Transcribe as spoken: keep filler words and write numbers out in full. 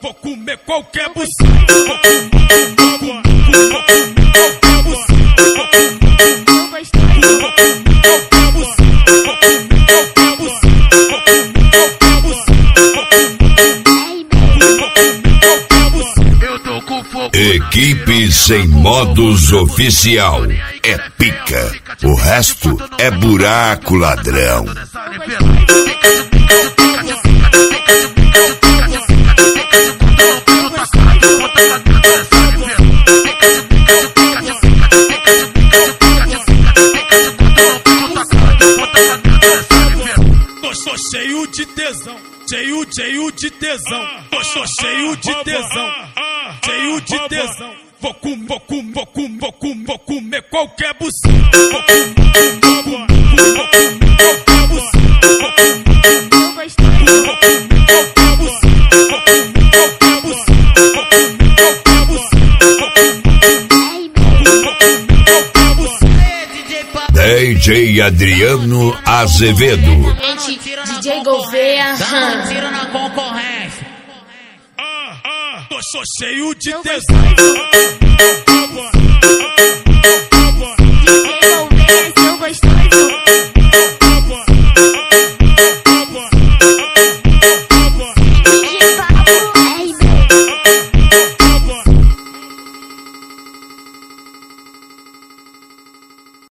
vou comer qualquer buceta. Vou comer qualquer buceta. Eu gostei. Vou comer qualquer buceta. Vou comer qualquer buceta. Vou comer qualquer buceta. Vou comer qualquer buceta. Eu tô com fogo. Equipe Sem Modos Oficial é pica, o resto é buraco ladrão. Tô cheio de tesão, cheio, cheio de tesão. Tô cheio de tesão, cheio de tesão. Vou comer, vou comer, vou comer, vou comer, vou comer qualquer buceta. Vou comer, vou comer, vou comer qualquer buceta. Vou comer, Eu gostei. vou comer qualquer buceta. Vou comer qualquer buceta. Vou comer qualquer buceta. Vou comer qualquer buceta. D J Adriano Azevedo. Gente, D J Gouveia. Tiro na concorrência. Tô cheio de Eu tesão.